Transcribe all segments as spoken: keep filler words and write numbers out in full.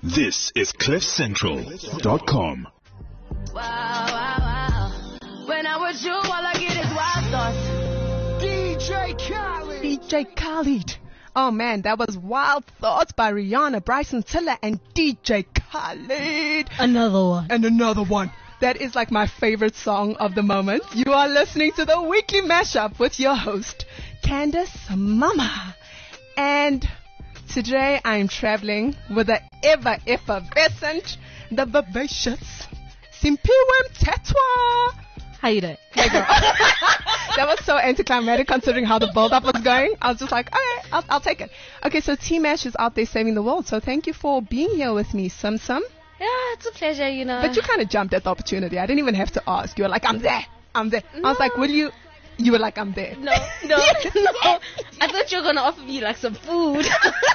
This is cliff central dot com. Wow, wow, wow. When I'm with you, all I get is wild thoughts. D J Khaled. D J Khaled. Oh man, that was Wild Thoughts by Rihanna, Bryson Tiller, and D J Khaled. Another one. And another one. That is like my favorite song of the moment. You are listening to the Weekly Mashup with your host, Candace Mama. And today I'm traveling with the ever effervescent, the vivacious, Simpiwem Tetwa. How you doing? Hey girl. That was so anticlimactic considering how the build-up was going. I was just like, okay, I'll, I'll take it. Okay, so T-Mash is out there saving the world. So thank you for being here with me, Sim Sim. Yeah, it's a pleasure, you know. But you kind of jumped at the opportunity. I didn't even have to ask. You were like, I'm there. I'm there. No. I was like, will you? You were like, I'm there. No, no, no. I thought you were going to offer me like some food.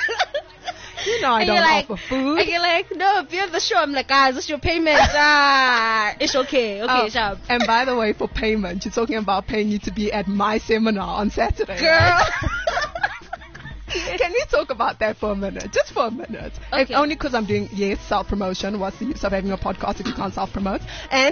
You know I And don't you're like, offer food. And you're like, no, if you're the show, I'm like, ah, is this your payment? Ah, it's okay. Okay, Oh, sharp. and by the way, for payment, you're talking about paying you to be at my seminar on Saturday. Girl. Right? Can we talk about that for a minute? Just for a minute. Okay. If only because I'm doing, yes, self-promotion. What's the use of having a podcast if you can't self-promote? And,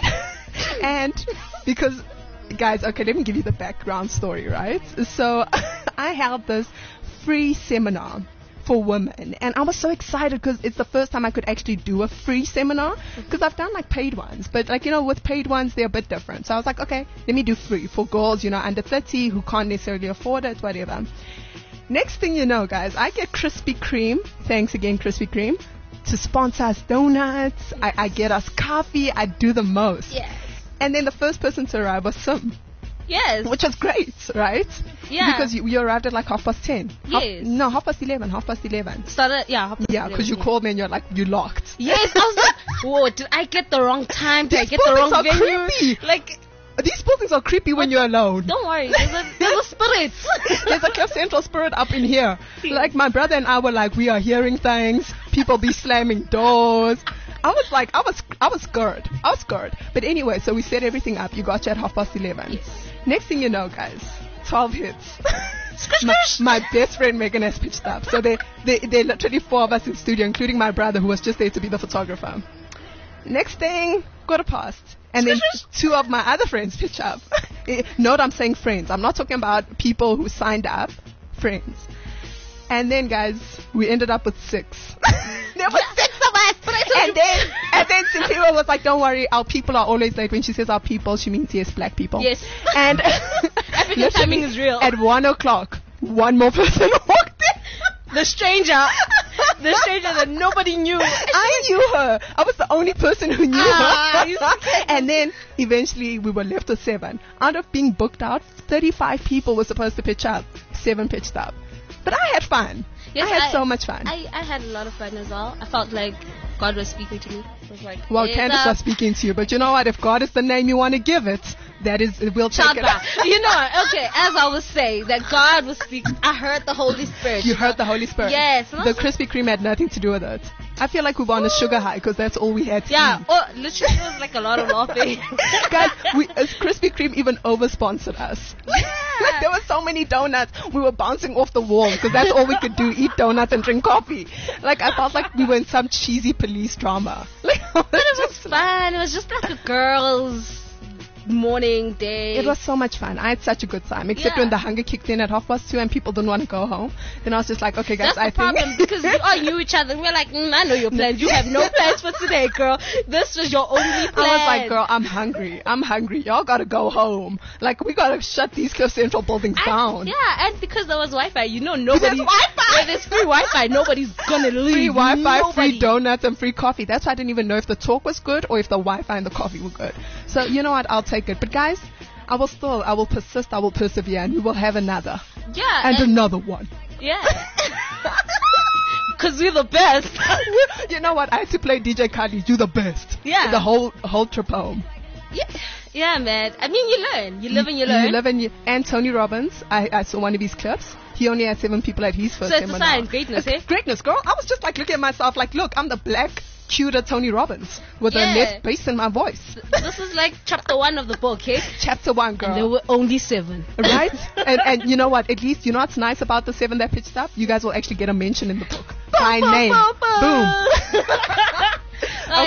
and because, guys, okay, let me give you the background story, right? So I held this free seminar for women, and I was so excited because it's the first time I could actually do a free seminar, because I've done like paid ones, but like, you know, with paid ones they're a bit different. So I was like, okay, let me do free for girls, you know, under thirty who can't necessarily afford it, whatever. Next thing you know, guys, I get Krispy Kreme, thanks again Krispy Kreme, to sponsor us donuts. I, I get us coffee. I do the most. Yes. And then the first person to arrive was Sim, Yes. which was great, right? Yeah. Because you, you arrived at like half past ten. Half- Yes. no, half past eleven. Half past eleven. Started, yeah. hop- Yeah, because you yeah. called me and you're like, you locked. Yes, I was like, whoa, did I get the wrong time? Did I These get the wrong buildings are venue? creepy. Like, These buildings are creepy when you're alone. don't worry, there's a, there's a spirit. There's a Cliff Central spirit up in here. Like my brother and I were like, we are hearing things. People be slamming doors. I was like, I was, I was scared. I was scared. But anyway, so we set everything up. You got you at half past eleven. Yes. Next thing you know, guys, twelve hits. my, my best friend Megan has pitched up. So they, they, they literally four of us in studio, including my brother who was just there to be the photographer. Next thing, quarter past. And then two of my other friends pitch up. Eh, Note I'm saying friends. I'm not talking about people who signed up. Friends. And then, guys, we ended up with six. There were six of us. But I told And you- then, and then Cynthia was like, don't worry, our people are always late. When she says our people, she means, yes, black people. Yes. And African literally timing is real. At one o'clock, one more person walked in. The stranger. The stranger that nobody knew. I knew her. I was the only person who knew Ah, you her. see. And then eventually we were left with seven. Out of being booked out, thirty-five people were supposed to pitch up. Seven pitched up. But I had fun. Yes, I had I- so much fun. I, I had a lot of fun as well. I felt like God was speaking to me. It was like, well, "Yes, Candace uh, was speaking to you, but you know what? If God is the name you want to give it, that is, we'll take Shout it. out. You know, okay, as I was saying, that God was speaking. I heard the Holy Spirit. You heard the Holy Spirit. Yes, and I The was like- Krispy Kreme had nothing to do with it. I feel like we were on a sugar high because that's all we had to Yeah, eat. oh, literally, it was like a lot of laughing. Guys, we, uh, Krispy Kreme even over-sponsored us. Like, there were so many donuts. We were bouncing off the wall because that's all we could do, eat donuts and drink coffee. Like, I felt like we were in some cheesy police drama. Like, But it was fun. It was just like a girl's morning day. It was so much fun. I had such a good time. Except Yeah. when the hunger kicked in at half past two and people didn't want to go home. Then I was just like, okay, guys, That's I the problem think because we all knew each other. We were like, mm, I know your plans. You have no plans for today, girl. This was your only plan. I was like, girl, I'm hungry. I'm hungry. Y'all gotta go home. Like, we gotta shut these Cliff Central buildings And- down. Yeah, and because there was Wi-Fi, you know, nobody. There's Wi-Fi. When there's free Wi-Fi, nobody's gonna leave. Free Wi-Fi, Nobody. free donuts, and free coffee. That's why I didn't even know if the talk was good or if the Wi-Fi and the coffee were good. So, you know what? I'll take it. But guys, I will still, I will persist, I will persevere, and we will have another. Yeah, And, and, another one. yeah. Because we're the best. You know what? I had to play D J Khaled. You the best. Yeah. The whole, whole trip home. yeah, yeah, man. I mean, you learn. You live and you learn. You live and you, and Tony Robbins, I, I saw one of his clips. He only had seven people at his first So it's a seminar. sign, greatness, It's eh? Greatness, girl. I was just like looking at myself like, look, I'm the black, cuter Tony Robbins with Yeah. a less bass in my voice. This is like chapter one of the book, okay? Chapter one, girl. And there were only seven. Right? and and you know what? At least, you know what's nice about the seven that pitched up? You guys will actually get a mention in the book. By name. Boom.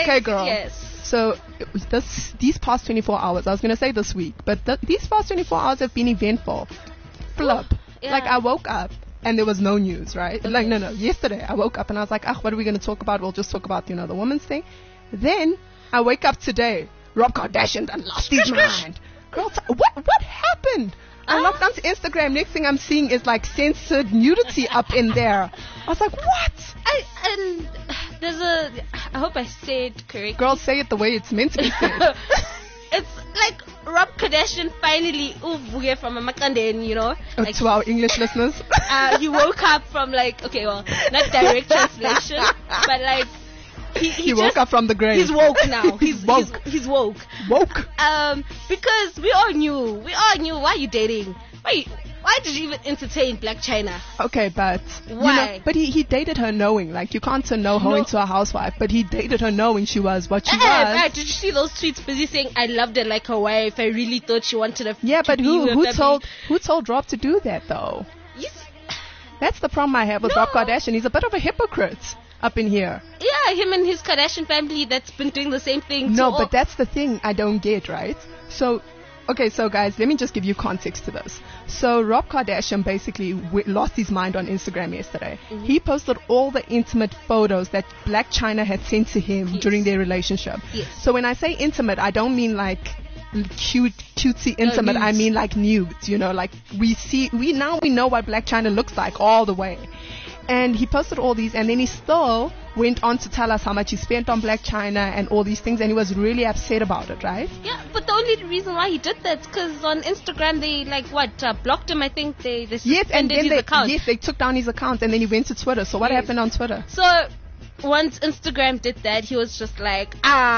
Okay, girl. Yes. So it was this these past twenty-four hours, I was going to say this week, but th- these past twenty-four hours have been eventful. Flip. Yeah. Like, I woke up and there was no news, right? Like, no, no. Yesterday, I woke up and I was like, ah, what are we going to talk about? We'll just talk about, you know, the woman's thing. Then I wake up today. Rob Kardashian done lost his mind. Girl, t- what what happened? I Ah. logged onto Instagram. Next thing I'm seeing is like censored nudity up in there. I was like, what? I, and there's a, I hope I said correctly. Girl, say it the way it's meant to be said. It's like Rob Kardashian finally uvuke from a makandeni, you know. Oh, Like, to our English listeners. uh, he woke up from like, okay, well, not direct translation, but like he, he, He woke just, up from the grave. He's woke now. He's He's woke. He's, he's woke. Woke. Um, because we all knew, we all knew. Why are you dating? Why? Why did you even entertain Black China? Okay, but you Why? know, but he, he dated her knowing, like, you can't turn no hoe No. into a housewife, but he dated her knowing she was what she Eh, was. right, did you see those tweets busy saying I loved her like her wife? I really thought she wanted a Yeah, to but be who with who a told baby." who told Rob to do that though? Yes. That's the problem I have with No. Rob Kardashian. He's a bit of a hypocrite up in here. Yeah, him and his Kardashian family that's been doing the same thing. No, to but all- that's the thing I don't get, right? So, okay, so guys, let me just give you context to this. So Rob Kardashian basically w- lost his mind on Instagram yesterday. Mm-hmm. He posted all the intimate photos that Black China had sent to him Yes. during their relationship. Yes. So when I say intimate, I don't mean like cute, cutesy intimate. I nudes. mean like nudes, you know, like we see, we now we know what Black China looks like all the way. And he posted all these, and then he still went on to tell us how much he spent on Black China and all these things, and he was really upset about it, right? Yeah, but the only reason why he did that is because on Instagram they like what uh, blocked him. I think they they Yes, and suspended then his they, account. yes, they took down his account, and then he went to Twitter. So what Yes. happened on Twitter? So once Instagram did that, he was just like,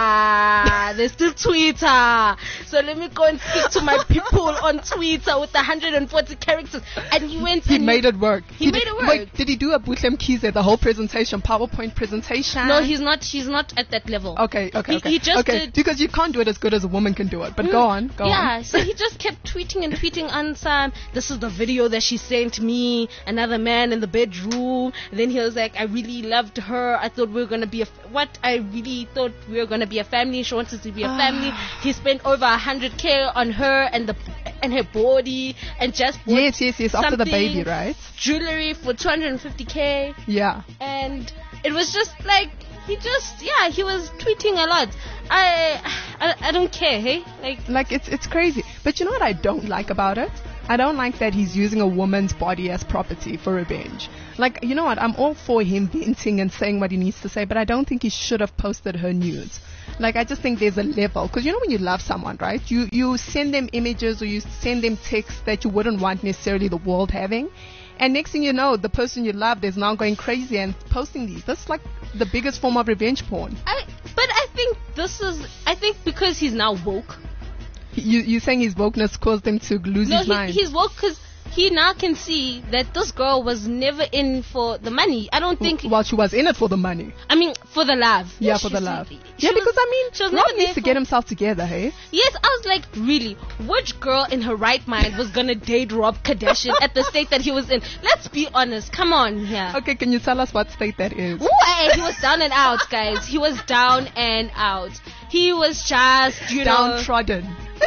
ah, there's still Twitter. So let me go and speak to my people on Twitter with one hundred forty characters. And he went He and made it work. He did, made it work. Wait, did he do a Butlem Kize, the whole presentation, PowerPoint presentation? No, he's not. He's not at that level. Okay, okay, He- okay. he just okay, did- because you can't do it as good as a woman can do it. But go on, go yeah, on. so he just kept tweeting and tweeting on some, this is the video that she sent me, another man in the bedroom. And then he was like, I really loved her. I thought we were going to be a, f- what? I really thought we were going to be a family. She wanted to be a family. He spent over one hundred K on her and the and her body and just bought Yes, yes, yes, after the something, baby, right? jewelry for two hundred fifty K. Yeah. And it was just like, he just, yeah, he was tweeting a lot. I, I, I don't care, hey? Like, Like, it's it's crazy. But you know what I don't like about it? I don't like that he's using a woman's body as property for revenge. Like, you know what? I'm all for him venting and saying what he needs to say, but I don't think he should have posted her nudes. Like, I just think there's a level. Because you know when you love someone, right? You, you send them images or you send them texts that you wouldn't want necessarily the world having. And next thing you know, the person you loved is now going crazy and posting these. That's like the biggest form of revenge porn. I, but I think this is, I think because he's now woke. You, you're saying his wokeness caused him to lose No, his he, mind. he's woke because he now can see that this girl was never in for the money. I don't think, Well, she was in it for the money. I mean, for the love. Yeah, She for the was- love. she Yeah, was- because I mean, she was Rob never needs there to for- get himself together, hey? Yes, I was like, really? Which girl in her right mind was gonna date Rob Kardashian at the state that he was in? Let's be honest. Come on here. Okay, can you tell us what state that is? Ooh, hey, he was down and out, guys. He was down and out. He was just, you know. Downtrodden.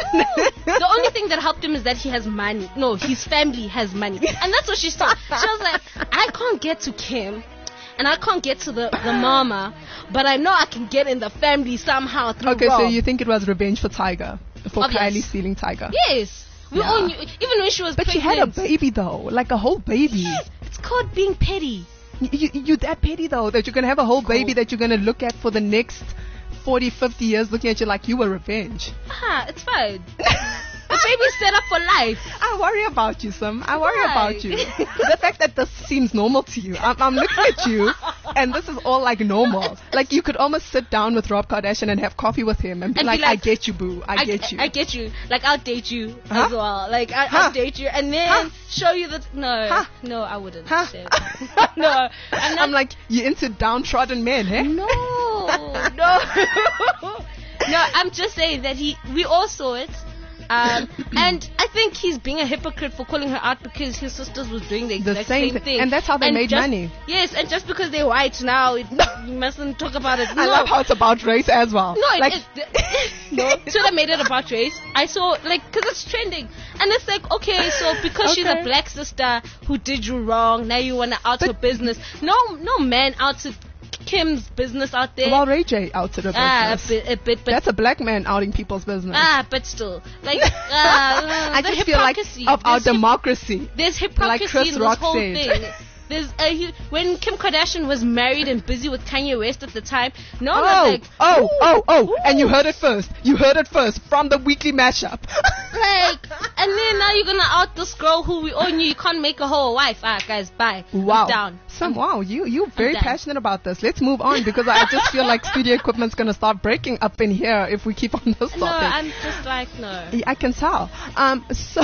The only thing that helped him is that he has money. No, his family has money. And that's what she thought. She was like, I can't get to Kim. And I can't get to the, the mama. But I know I can get in the family somehow through Okay, so Rob. you think it was revenge for Tiger? For Obvious. Kylie stealing Tiger? Yes. We Yeah. all knew, even when she was But she pregnant. had a baby though, like a whole baby. Yes, it's called being petty. You, you, you're that petty though, that you're gonna have a whole baby that you're gonna look at for the next forty, fifty years, looking at you like you were revenge. Ah, it's fine. The baby's set up for life. I worry about you, Sim. I worry Why? about you. The fact that this seems normal to you. I'm, I'm looking at you, and this is all like normal. Like you could almost sit down with Rob Kardashian and have coffee with him and be, And be like, like, I get you, boo. I, get you. I get you. Like, I'll date you Huh? as well. Like, I, Huh? I'll date you and then Huh? show you that. No, Huh? no, I wouldn't. Huh? say that. No, I'm not. I'm like, you're into downtrodden men, eh? no, no. No, I'm just saying that he, we all saw it. Um, and I think he's being a hypocrite for calling her out because his sisters was doing the The exact same same, thing. thing. And that's how they made just- money. Yes, and just because they're white now, it, you mustn't talk about it. I No. love how it's about race as well. No, it, like, it, no. Twitter made it about race. I saw, like, because it's trending. And it's like, okay, so because she's Okay. a black sister who did you wrong, now you want to out But- her business. No, no man outed Kim's business out there. well, Ray J outed her ah, a business. bit, a bit, but That's a black man outing people's business. ah, but still, like, uh, I the just feel like hypocrisy. of our There's hyp- democracy. There's hypocrisy Chris in this Rock whole said. thing. There's a, hu- when Kim Kardashian was married and busy with Kanye West at the time. No one Oh, was like, oh, ooh, oh, oh, ooh. and you heard it first. You heard it first from the weekly mashup. Like, and then now you're gonna out this girl who we all knew you can't make a whole wife. Ah, guys, bye. Wow. I'm down. Some, wow, you, you're very done. passionate about this. Let's move on because I just feel like studio equipment's going to start breaking up in here if we keep on this topic. No, I'm just like, no. Yeah, I can tell. Um, so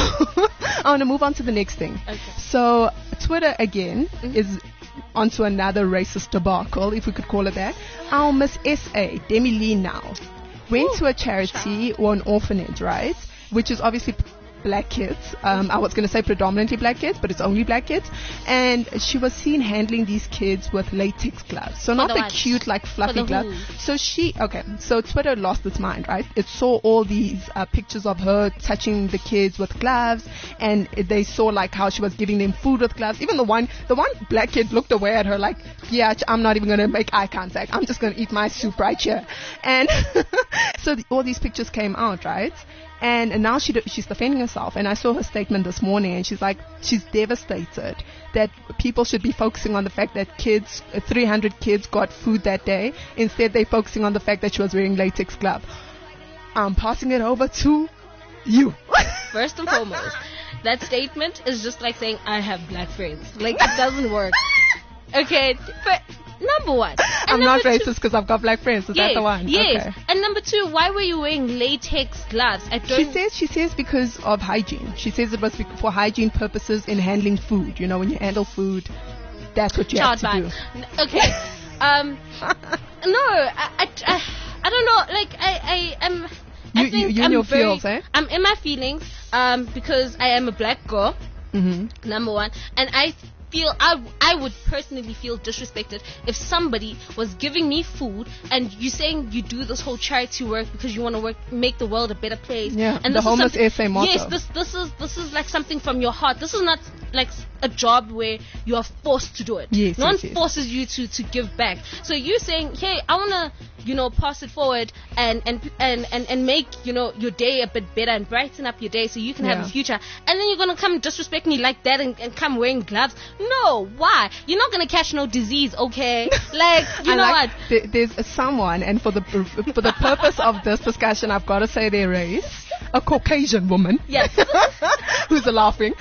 I want to move on to the next thing. Okay. So Twitter again is onto another racist debacle, if we could call it that. Our Miss S A, Demi Lee now, went Ooh, to a charity or an orphanage, right? Which is obviously black kids. Um, I was going to say predominantly black kids, but it's only black kids. And she was seen handling these kids with latex gloves. So not the the what? cute, like fluffy the gloves. who? So she, okay, so Twitter lost its mind, right? It saw all these uh, pictures of her touching the kids with gloves, and they saw like how she was giving them food with gloves. Even the one, the one black kid looked away at her like, yeah, I'm not even going to make eye contact. I'm just going to eat my soup right here. And so the, all these pictures came out, right? And now she she's defending herself. And I saw her statement this morning, and she's like, she's devastated that people should be focusing on the fact that kids, uh, three hundred kids got food that day. Instead, they're focusing on the fact that she was wearing latex gloves. I'm passing it over to you. First and foremost, that statement is just like saying, I have black friends. Like, it doesn't work. Okay, but number one. And I'm not number two- racist because I've got black friends. Is Yes, that the one? yes. Okay. And number two, why were you wearing latex gloves? I She don't. says she says because of hygiene. She says it was bec- for hygiene purposes in handling food. You know, when you handle food, that's what you Child have to bi. do. N- Okay. um. No, I, I, I, I don't know. Like I, I am. I You- you- think you in I'm your very, feels, eh? I'm in my feelings. Um, because I am a black girl. Mm-hmm. Number one, and I feel I I would personally feel disrespected if somebody was giving me food and you saying you do this whole charity work because you want to work make the world a better place. Yeah, and the this is homeless something- S A motto. Yes, this this is this is like something from your heart. This is not like a job where you are forced to do it. Yes, no one yes, yes. forces you to to give back. So you saying, hey, I wanna you know pass it forward and and and and, and make you know your day a bit better and brighten up your day so you can have Yeah. a future, and then you're gonna come disrespect me like that and, and come wearing gloves. No, why? You're not gonna catch no disease, okay? Like, you I know like what? th- there's someone, and for the for the purpose of this discussion, I've got to say their race. A Caucasian woman. Yes. Who's laughing?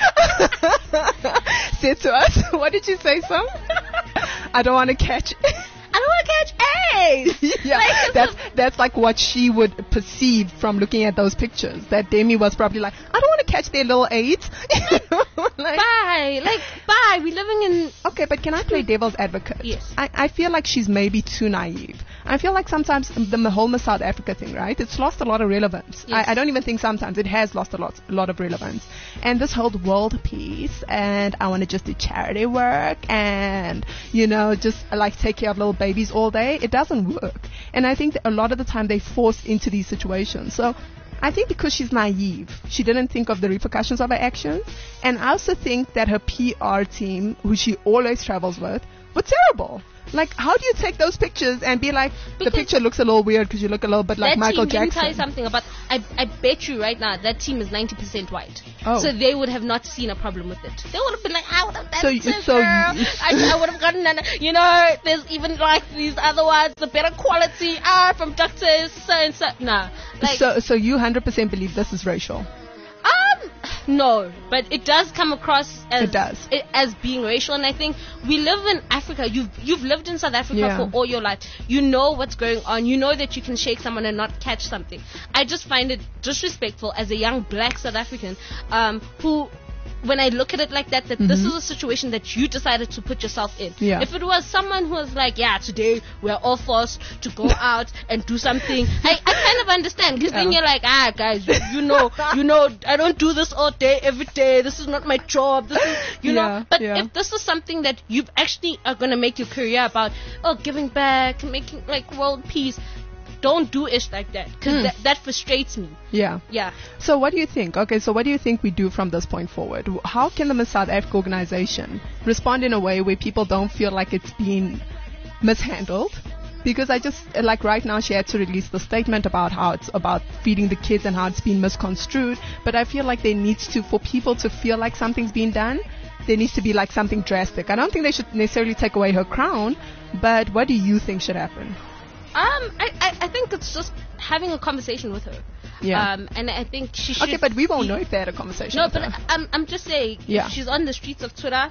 Said to us, what did you say, Sam? I don't want to catch. I don't want to catch AIDS. yeah, Like, it's that's a- that's like what she would perceive from looking at those pictures. That Demi was probably like, I don't want to catch their little AIDS. like, Bye. Like, bye. We're living in. okay, but can I play devil's advocate? Yes. I, I feel like she's maybe too naive. I feel like sometimes the whole Miss South Africa thing, right? It's lost a lot of relevance. Yes. I, I don't even think sometimes it has lost a lot, a lot of relevance. And this whole world peace, and I want to just do charity work, and you know, just like take care of little babies all day. It doesn't work. And I think that a lot of the time they force into these situations. So I think because she's naive, she didn't think of the repercussions of her actions. And I also think that her P R team, who she always travels with, were terrible. Like, how do you take those pictures and be like, the Because picture looks a little weird because you look a little bit like that Michael team, let me Jackson? tell you something about. I, I bet you right now that team is ninety percent white. Oh. So they would have not seen a problem with it. They would have been like, I would have done So so, you- it, so girl. you- I, I would have gotten an, you know, there's even like these other ones, the better quality, ah, from doctors, so and so. Nah. Like, so, so you one hundred percent believe this is racial? Um, no, but it does come across as It does. i- as being racial, and I think we live in Africa. You've you've lived in South Africa Yeah. for all your life. You know what's going on. You know that you can shake someone and not catch something. I just find it disrespectful as a young black South African, um, who when I look at it like that, that mm-hmm. this is a situation that you decided to put yourself in. Yeah. If it was someone who was like, yeah, today we're all forced to go out and do something, I, I kind of understand, because yeah. then you're like, ah, guys, you, you know, you know, I don't do this all day, every day. This is not my job. This is, you yeah, know. But yeah. if this is something that you actually are gonna make your career about, oh, giving back, making like world peace, don't do ish like that, because mm. that, that frustrates me. Yeah. Yeah. So what do you think? Okay, so what do you think we do from this point forward? How can the Miss South Africa organization respond in a way where people don't feel like it's been mishandled? Because I just, like right now, she had to release the statement about how it's about feeding the kids and how it's been misconstrued. But I feel like there needs to, for people to feel like something's been done, there needs to be like something drastic. I don't think they should necessarily take away her crown, but what do you think should happen? Um, I, I, I think it's just having a conversation with her. Yeah. Um, and I think she should. Okay, but we won't know if they had a conversation. No, with but her. I'm, I'm just saying. Yeah. If she's on the streets of Twitter.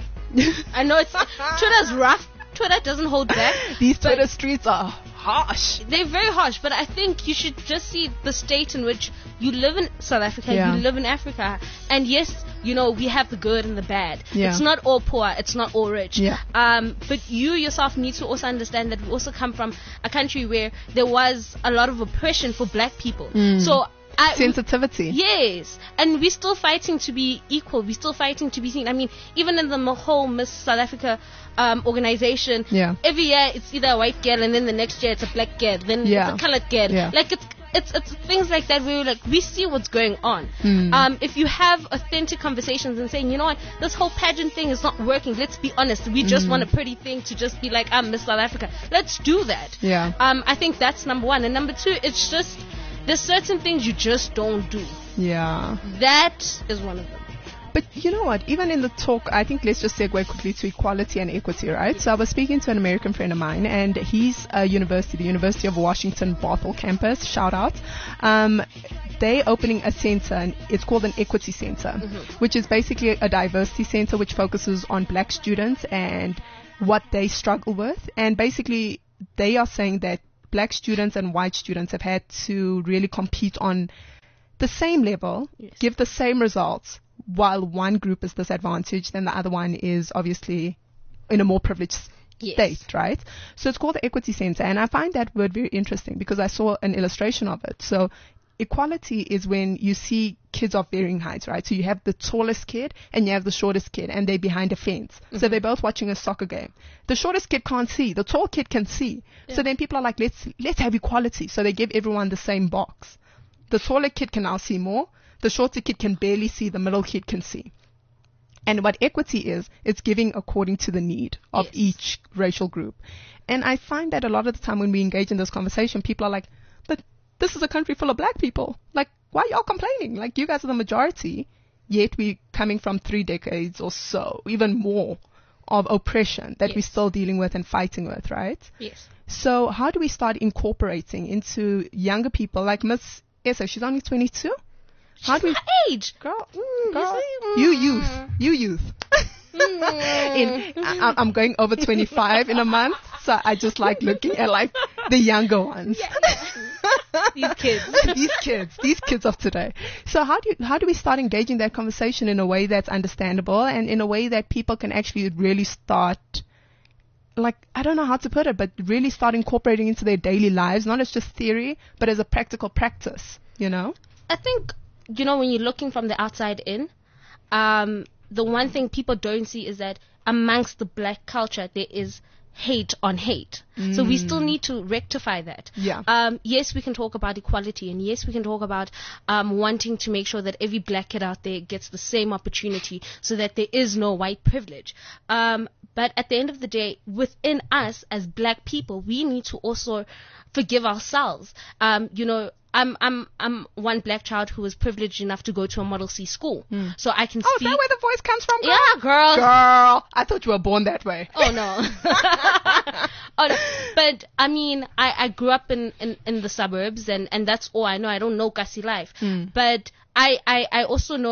I know it's Twitter's rough. Twitter doesn't hold back. These Twitter streets are harsh. They're very harsh, but I think you should just see the state in which you live in South Africa, yeah. you live in Africa. And yes, you know, we have the good and the bad. Yeah. It's not all poor, it's not all rich. Yeah. Um, but you yourself need to also understand that we also come from a country where there was a lot of oppression for black people. Mm. So I, sensitivity. Yes, and we're still fighting to be equal. We're still fighting to be seen. I mean, even in the whole Miss South Africa um, organization, yeah. every year it's either a white girl, and then the next year it's a black girl, then yeah. it's a colored girl. Yeah. Like it's it's it's things like that where we're like we see what's going on. Mm. Um, if you have authentic conversations and saying, you know what, this whole pageant thing is not working. Let's be honest. We just mm. want a pretty thing to just be like, I'm Miss South Africa. Let's do that. Yeah. Um, I think that's number one, and number two, it's just. There's certain things you just don't do. Yeah. That is one of them. But you know what? Even in the talk, I think let's just segue quickly to equality and equity, right? So I was speaking to an American friend of mine, and he's a university, the University of Washington Bothell campus. Shout out. Um, they're opening a center, and it's called an equity center, mm-hmm. which is basically a diversity center which focuses on black students and what they struggle with. And basically, they are saying that black students and white students have had to really compete on the same level, yes. give the same results, while one group is disadvantaged and the other one is obviously in a more privileged yes. state, right? So it's called the Equity Center, and I find that word very interesting because I saw an illustration of it. So equality is when you see kids of varying heights, right? So you have the tallest kid and you have the shortest kid, and they're behind a fence. Mm-hmm. So they're both watching a soccer game. The shortest kid can't see. The tall kid can see. Yeah. So then people are like, let's let's have equality. So they give everyone the same box. The taller kid can now see more. The shorter kid can barely see. The middle kid can see. And what equity is, it's giving according to the need of yes. each racial group. And I find that a lot of the time when we engage in this conversation, people are like, but this is a country full of black people. Like, why are y'all complaining? Like, you guys are the majority, yet we're coming from three decades or so, even more, of oppression that yes. we're still dealing with and fighting with, right? Yes. So how do we start incorporating into younger people, like Miss Essa, she's only twenty-two? She's how do we, my age. Girl, mm, girl mm. you youth, you youth. mm. in, I, I'm going over twenty-five in a month, so I just like looking at like the younger ones. Yeah. These kids. these kids, these kids of today. So how do you, how do we start engaging that conversation in a way that's understandable and in a way that people can actually really start, like, I don't know how to put it, but really start incorporating into their daily lives, not as just theory, but as a practical practice, you know? I think, you know, when you're looking from the outside in, um, the one thing people don't see is that amongst the black culture, there is hate on hate. Mm. So we still need to rectify that. Yeah. Um, yes, we can talk about equality, and yes, we can talk about um, wanting to make sure that every black kid out there gets the same opportunity so that there is no white privilege. Um, but at the end of the day, within us as black people, we need to also forgive ourselves. Um, you know, I'm I'm I'm one black child who was privileged enough to go to a Model C school, mm. so I can oh, speak. Oh, is that where the voice comes from? Girl? Yeah, girl. Girl, I thought you were born that way. Oh no. oh no. But I mean, I, I grew up in, in, in the suburbs, and, and that's all I know. I don't know Kasi life, mm. but I, I I also know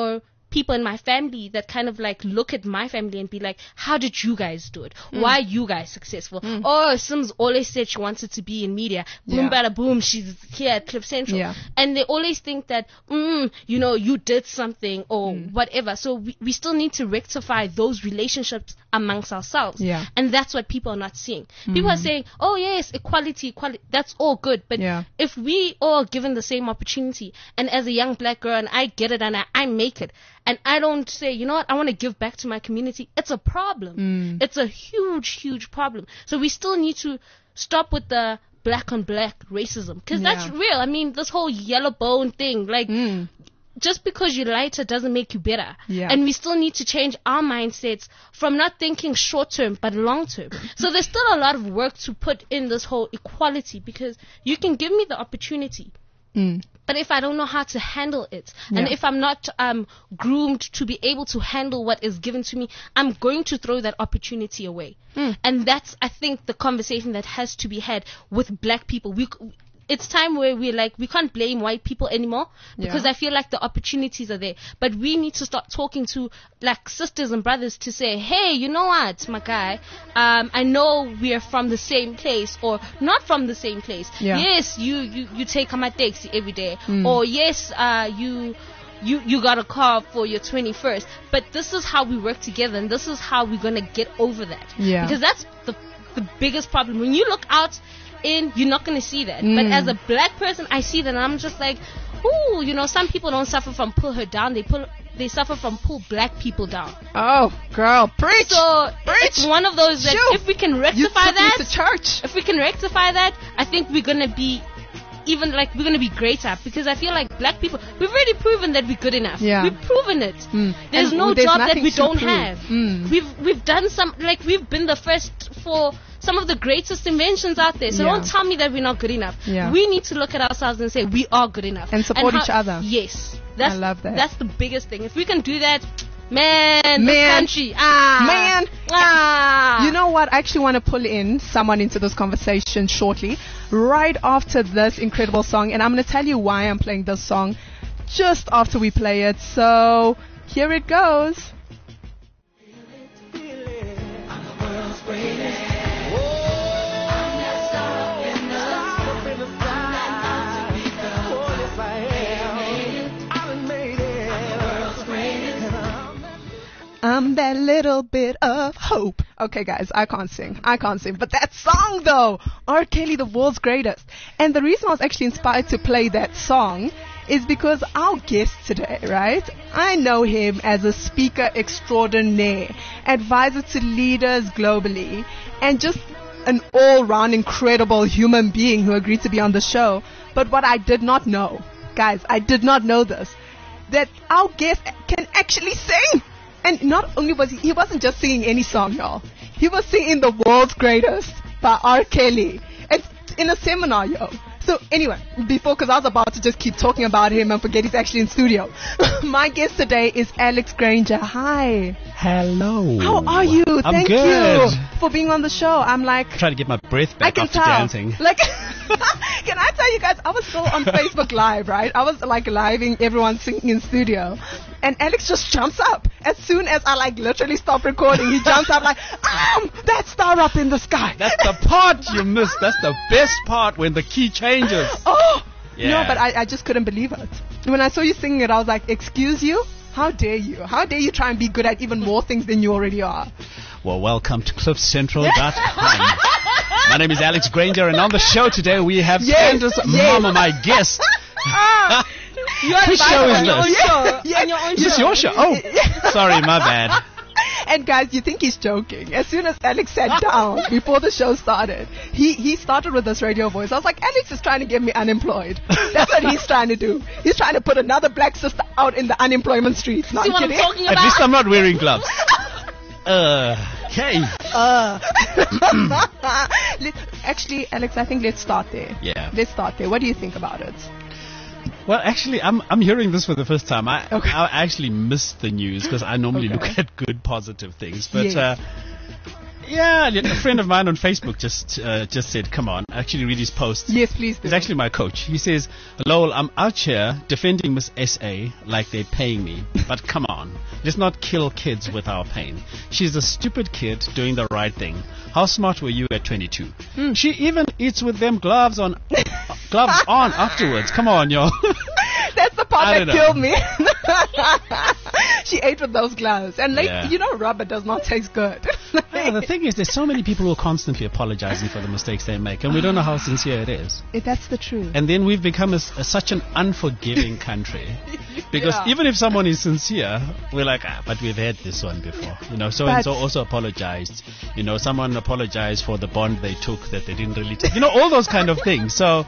people in my family that kind of like look at my family and be like, how did you guys do it? Mm. Why are you guys successful? Mm. Oh, Sims always said she wanted to be in media. Boom, yeah. bada, boom, she's here at Cliff Central. Yeah. And they always think that, mm, you know, you did something or mm. whatever. So we, we still need to rectify those relationships amongst ourselves. Yeah. And that's what people are not seeing. Mm. People are saying, oh yes, equality, equality, that's all good. But yeah. if we all given the same opportunity, and as a young black girl, and I get it and I, I make it, and I don't say, you know what, I want to give back to my community, it's a problem. Mm. It's a huge, huge problem. So we still need to stop with the black on black racism, because yeah. that's real. I mean, this whole yellow bone thing, like, mm. just because you're lighter doesn't make you better. Yeah. And we still need to change our mindsets from not thinking short term but long term. So there's still a lot of work to put in this whole equality, because you can give me the opportunity. Mm. But if I don't know how to handle it, yeah. and if I'm not um, groomed to be able to handle what is given to me, I'm going to throw that opportunity away. Mm. And that's, I think, the conversation that has to be had with black people. We, it's time where we're like, we can't blame white people anymore, because yeah. I feel like the opportunities are there. But we need to start talking to like sisters and brothers to say, hey, you know what, my guy, um, I know we are from the same place or not from the same place. Yeah. Yes, you, you, you take my taxi every day. Mm. Or yes, uh, you, you, you got a car for your twenty-first. But this is how we work together, and this is how we're going to get over that. Yeah. Because that's the, the biggest problem. When you look out in, you're not going to see that. Mm. But as a black person, I see that, and I'm just like, ooh, you know, some people don't suffer from pull her down. They pull, they suffer from pull black people down. Oh, girl, preach. So preach. It's one of those that Shoo. if we can You rectify took me that, to church. if we can rectify that, I think we're going to be even like we're going to be greater, because I feel like black people, we've already proven that we're good enough. Yeah. We've proven it. Mm. There's And no there's job that nothing we to don't prove. have. Mm. We've we've done some, like we've been the first for some of the greatest inventions out there. So Yeah. don't tell me that we're not good enough. Yeah. We need to look at ourselves and say we are good enough. And support how- each other. Yes. That's, I love that. That's the biggest thing. If we can do that, man, this Man. country, ah, Man. ah. You know what? I actually want to pull in someone into this conversation shortly, right after this incredible song. And I'm going to tell you why I'm playing this song just after we play it. So here it goes. I'm that little bit of hope. Okay, guys, I can't sing. I can't sing. But that song, though, R. Kelly, the world's greatest. And the reason I was actually inspired to play that song is because our guest today, right? I know him as a speaker extraordinaire, advisor to leaders globally, and just an all-round incredible human being who agreed to be on the show. But what I did not know, guys, I did not know this, that our guest can actually sing. And not only was he, he wasn't just singing any song, y'all. He was singing The World's Greatest by R. Kelly. And in a seminar, yo. So anyway, before, because I was about to just keep talking about him and forget he's actually in studio. My guest today is Alex Granger. Hi. Hello. How are you? I'm Thank good. you for being on the show. I'm like... Trying to get my breath I back can after tell. dancing. Like, can I tell you guys, I was still on Facebook Live, right? I was like living everyone singing in studio. And Alex just jumps up. As soon as I like literally stop recording, he jumps up like, um, that star up in the sky. That's the part you missed. That's the best part, when the key changes. Oh! Yeah. No, but I, I just couldn't believe it. When I saw you singing it, I was like, excuse you? How dare you? How dare you try and be good at even more things than you already are? Well, welcome to cliff central dot com. My name is Alex Granger, and on the show today we have Yes, Candace yes. Mama, my guest. You're Whose show invited is on your own this? show. Yeah. On your own Is this show. your show? Oh, sorry, my bad. And guys, you think he's joking. As soon as Alex sat down before the show started, he, he started with this radio voice. I was like, Alex is trying to get me unemployed. That's what he's trying to do. He's trying to put another black sister out in the unemployment streets. Not See what I'm kidding. talking At about? least I'm not wearing gloves. Uh, okay. Uh. Let- Actually, Alex, I think let's start there. Yeah. Let's start there. What do you think about it? Well, actually, I'm I'm hearing this for the first time. I Okay. I actually missed the news because I normally Okay. look at good, positive things. But Yes. uh, Yeah, a friend of mine on Facebook just uh, just said, come on, actually read his post. Yes, please do. He's actually my coach. He says, Lowell, I'm out here defending Miss S A like they're paying me. But come on, let's not kill kids with our pain. She's a stupid kid doing the right thing. How smart were you at twenty-two? Mm. She even eats with them gloves on, gloves on afterwards. Come on, yo. That's the part I that don't killed me. She ate with those gloves. And like, Yeah. you know, rubber does not taste good. Yeah, the thing is, there's so many people who are constantly apologizing for the mistakes they make, and we don't know how sincere it is. Eh, That's the truth. And then we've become a, s- a- such an unforgiving country. Because Yeah. even if someone is sincere, we're like, ah, but we've had this one before. You know, so and so But- also apologized. You know, someone apologized for the bond they took that they didn't really take. You know, all those kind of things. So,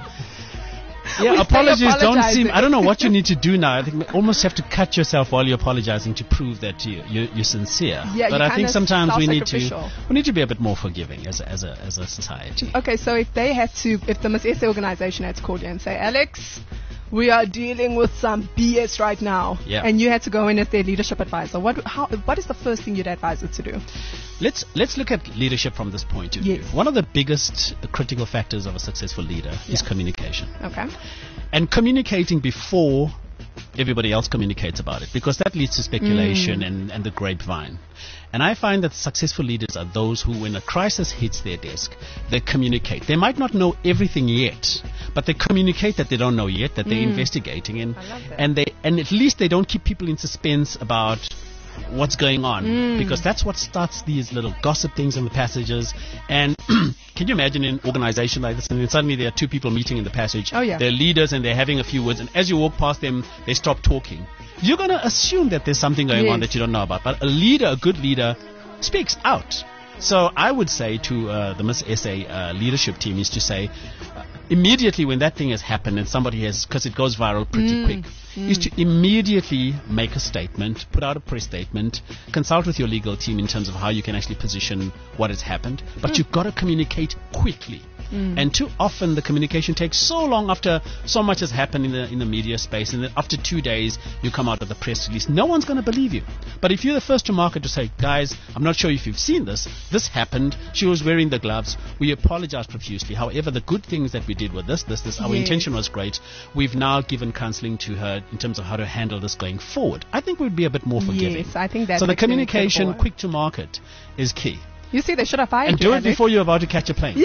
yeah, We say apologies don't apologizing. seem. I don't know what you need to do now. I think you almost have to cut yourself while you're apologizing to prove that you, you, you're sincere. Yeah, but you I think kinda sometimes we need to self-sacrificial. we need to be a bit more forgiving as a, as a, as a society. Okay, so if they had to, if the Miss S A organization had to call you and say, Alex, we are dealing with some B S right now, Yeah. and you had to go in as their leadership advisor, what, how, what is the first thing you'd advise her to do? Let's let's look at leadership from this point of Yes. view. One of the biggest uh, critical factors of a successful leader is Yeah. communication, Okay. and communicating before everybody else communicates about it, because that leads to speculation and, and the grapevine. And I find that successful leaders are those who, when a crisis hits their desk, they communicate. They might not know everything yet, but they communicate that they don't know yet, that they're investigating, and I love that. and they and at least they don't keep people in suspense about what's going on, because that's what starts these little gossip things in the passages. And can you imagine an organization like this, and then suddenly there are two people meeting in the passage, Oh, yeah. they're leaders and they're having a few words, and as you walk past them they stop talking. You're going to assume that there's something going on Yes. that you don't know about, but a leader, a good leader, speaks out. So I would say to uh, the Miss S A uh, leadership team is to say, uh, immediately when that thing has happened and somebody has, because it goes viral pretty quick, is to immediately make a statement, put out a press statement, consult with your legal team in terms of how you can actually position what has happened, but you've got to communicate quickly. And too often the communication takes so long after so much has happened in the in the media space, and then after two days you come out with a press release. No one's going to believe you. But if you're the first to market to say, guys, I'm not sure if you've seen this, this happened, she was wearing the gloves, we apologize profusely. However, the good things that we did were this, this, this, our Yes. intention was great. We've now given counseling to her in terms of how to handle this going forward. I think we'd be a bit more forgiving. Yes, I think that's so the actually communication, incredible. quick to market, is key. You see, they should have fired And you, do it Alex. before you're about to catch a plane.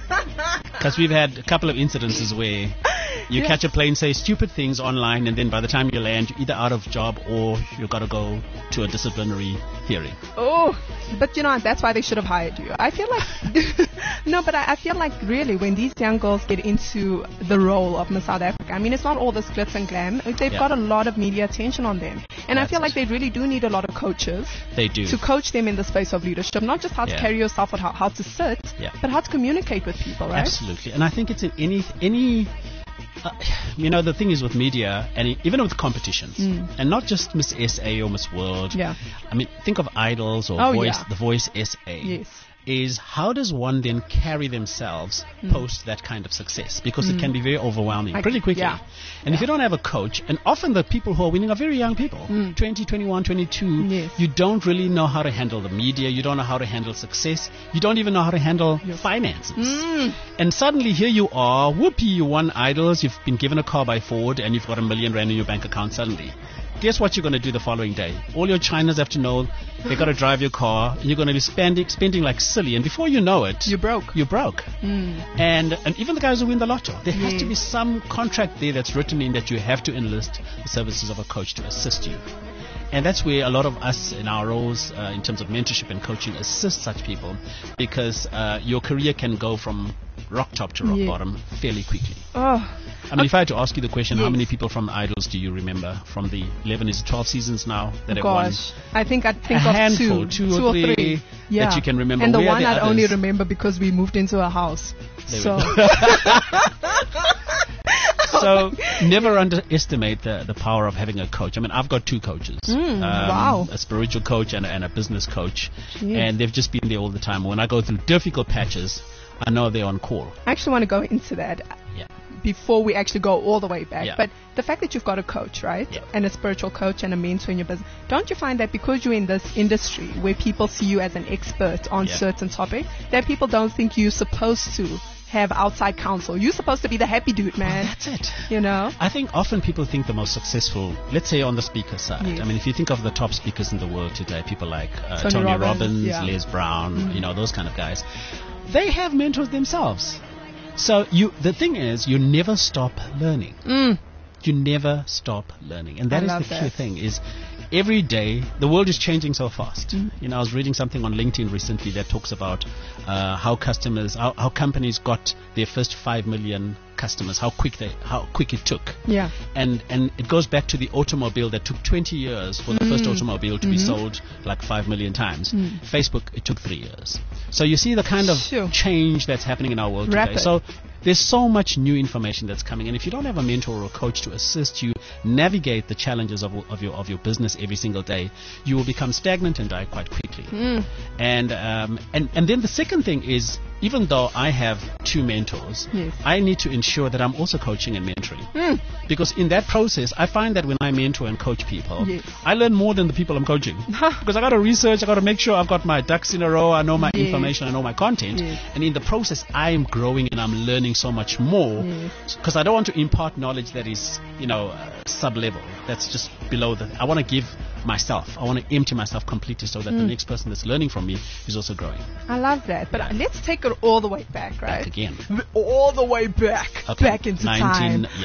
Because we've had a couple of incidences where you Yeah. catch a plane, say stupid things online, and then by the time you land, you're either out of job or you've got to go to a disciplinary hearing. Oh, but you know, that's why they should have hired you. I feel like, no, but I, I feel like really when these young girls get into the role of Miss South Africa, I mean, it's not all this glitz and glam. They've Yeah. got a lot of media attention on them. And That's I feel like it. they really do need a lot of coaches They do. to coach them in the space of leadership, not just how to Yeah. carry yourself or how, how to sit, Yeah. but how to communicate with people, right? Absolutely. And I think it's in any, any uh, you know, the thing is with media, and e- even with competitions, and not just Miss S A or Miss World. Mm. Yeah. I mean, think of Idols or Oh, Voice, yeah. the Voice S A. Yes. Is how does one then carry themselves Mm. post that kind of success? Because it can be very overwhelming I- pretty quickly. yeah. And if you don't have a coach, and often the people who are winning are very young people, Mm. twenty, twenty-one, twenty-two, Yes. you don't really know how to handle the media, you don't know how to handle success, you don't even know how to handle finances. Mm. And suddenly here you are, whoopee, you won Idols, you've been given a car by Ford, and you've got a million rand in your bank account suddenly. Guess what you're going to do the following day? All your Chinas have to know they've got to drive your car, and you're going to be spending, spending like silly, and before you know it, You're broke. You're broke. Mm. And and even the guys who win the lotto, there has to be Yes. some contract there that's written in that you have to enlist the services of a coach to assist you. And that's where a lot of us in our roles uh, in terms of mentorship and coaching assist such people, because uh, your career can go from rock top to rock Yeah. bottom fairly quickly. Oh, I mean, if I had to ask you the question, how Yes. many people from Idols do you remember from the eleven, is it twelve seasons now that have won? gosh. I think I'd think A of handful, two, two or three Yeah. that you can remember. And the Where are one the I'd only others? remember because we moved into a house. There we so go. So never underestimate the, the power of having a coach. I mean, I've got two coaches. Mm, wow. A spiritual coach and a, and a business coach. Jeez. And they've just been there all the time. When I go through difficult patches, I know they're on call. I actually want to go into that Yeah. before we actually go all the way back. Yeah. But the fact that you've got a coach, right? Yeah. And a spiritual coach and a mentor in your business, don't you find that because you're in this industry where people see you as an expert on Yeah. certain topic, that people don't think you're supposed to have outside counsel? You're supposed to be the happy dude, man. That's it. You know? I think often people think the most successful, let's say on the speaker side. Yes. I mean, if you think of the top speakers in the world today, people like uh, Tony Tony, Robbins, Robbins, yeah. Les Brown, you know, those kind of guys, they have mentors themselves. So you, the thing is, you never stop learning. Mm. You never stop learning, and that I is love the key that. thing. Is every day the world is changing so fast. Mm. You know, I was reading something on LinkedIn recently that talks about uh, how customers, how, how companies got their first five million customers, how quick they, how quick it took. Yeah. And and it goes back to the automobile that took twenty years for the first Mm. automobile to be sold like five million times. Mm. Facebook, it took three years. So you see the kind of Sure. change that's happening in our world Rapid. today. So there's so much new information that's coming, and if you don't have a mentor or a coach to assist you navigate the challenges of, of your of your business every single day, you will become stagnant and die quite quickly. Mm. And um, and and then the second thing is, even though I have two mentors, Yes. I need to ensure that I'm also coaching and mentoring. Mm. Because in that process, I find that when I mentor and coach people, Yes. I learn more than the people I'm coaching. Because I got to research, I got to make sure I've got my ducks in a row, I know my Yes. information, I know my content. Yes. And in the process, I am growing and I'm learning so much more. Yes. Because I don't want to impart knowledge that is, you know, uh, sub-level. That's just below the... I want to give myself. I want to empty myself completely so that the next person that's learning from me is also growing. I love that. But Yeah. let's take it all the way back, right? Back again. All the way back. Okay. Back into nineteen, time.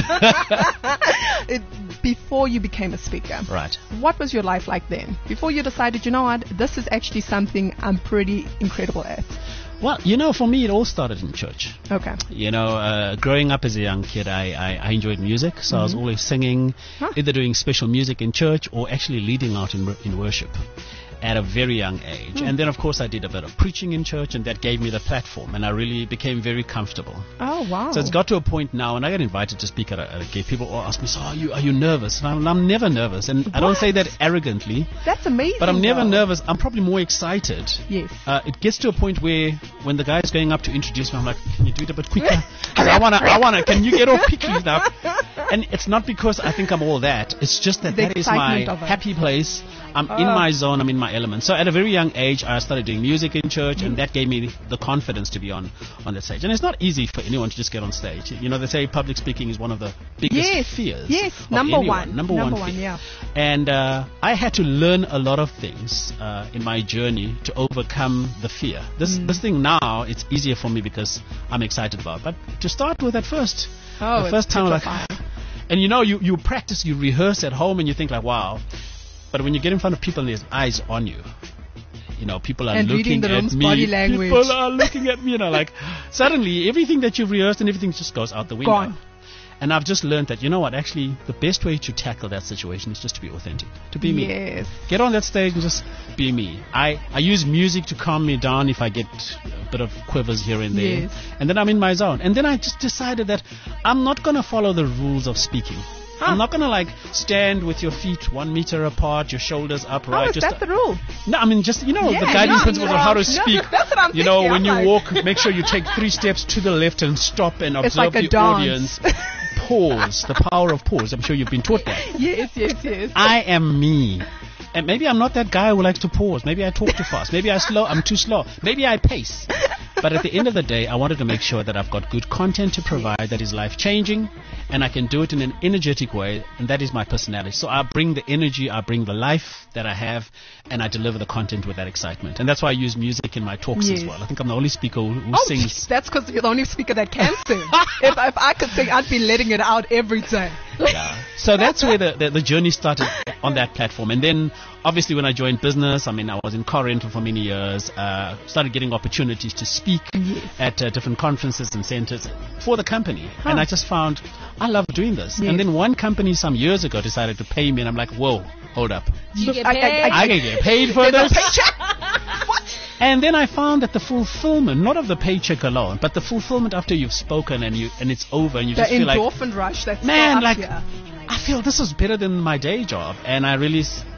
Yeah. It, before you became a speaker. Right. What was your life like then? Before you decided, you know what, this is actually something I'm pretty incredible at. Well, you know, for me, it all started in church. Okay. You know, uh, growing up as a young kid, I, I, I enjoyed music, so I was always singing, Huh. either doing special music in church or actually leading out in, wor- in worship at a very young age. And then, of course, I did a bit of preaching in church, and that gave me the platform, and I really became very comfortable. Oh, wow. So it's got to a point now, and I get invited to speak at a, at a gig. People all ask me, so are you, are you nervous? And I'm, I'm never nervous, and I don't say that arrogantly, That's amazing. but I'm never though. nervous. I'm probably more excited. Yes. Uh, it gets to a point where when the guy's going up to introduce me, I'm like, can you do it a bit quicker? 'Cause I wanna, I wanna. Can you get off quickly now? And it's not because I think I'm all that. It's just that The that is my excitement of it. happy place. I'm in Oh. my zone. I'm in my element. So at a very young age, I started doing music in church, and that gave me the confidence to be on on that stage. And it's not easy for anyone to just get on stage. You know, they say public speaking is one of the biggest Yes. fears. Yes. of Number anyone. one. Number, Number one. one, fear. yeah. And uh, I had to learn a lot of things uh, in my journey to overcome the fear. This Mm. this thing now, it's easier for me because I'm excited about it. But to start with at first, Oh, the it's first time, like, petrifying. and you know, you, you practice, you rehearse at home, and you think like, wow. But when you get in front of people and there's eyes on you, you know, people are And reading looking the at room's me. body language. People are looking at me, you know, like suddenly everything that you've rehearsed and everything just goes out the window. Gone. And I've just learned that, you know what, actually, the best way to tackle that situation is just to be authentic, to be me. Yes. Get on that stage and just be me. I, I use music to calm me down if I get a bit of quivers here and there. Yes. And then I'm in my zone. And then I just decided that I'm not going to follow the rules of speaking. Huh. I'm not going to like stand with your feet one meter apart, your shoulders upright. Oh, is just that the rule? no, I mean just you know Yeah, the guiding no, principles no, of how to no, speak. that's what I'm you know, thinking. when I'm you like- walk, make sure you take three steps to the left and stop and It's observe like a the dance. audience. Pause. The power of pause. I'm sure you've been taught that. Yes, yes, yes. I am me. And maybe I'm not that guy who likes to pause. Maybe I talk too fast. Maybe I slow. I'm too slow. Maybe I pace. But at the end of the day, I wanted to make sure that I've got good content to provide that is life-changing, and I can do it in an energetic way, and that is my personality. So I bring the energy, I bring the life that I have, and I deliver the content with that excitement. And that's why I use music in my talks as Yes. well. I think I'm the only speaker who, who Oh, sings. that's because you're the only speaker that can sing. if, if I could sing, I'd be letting it out every day. Yeah. So that's where the, the, the journey started on that platform. And then, obviously, when I joined business, I mean, I was in car rental for many years, uh, started getting opportunities to speak Yes. at uh, different conferences and centers for the company. Huh. And I just found I love doing this. Yes. And then one company some years ago decided to pay me, and I'm like, whoa, hold up. Do you get I- I- paid? I can get paid for There's this. a paycheck. What? And then I found that the fulfillment, not of the paycheck alone, but the fulfillment after you've spoken and you and it's over and you The just feel like, endorphin rush. That's man, so up like here. I feel this is better than my day job, and I really s-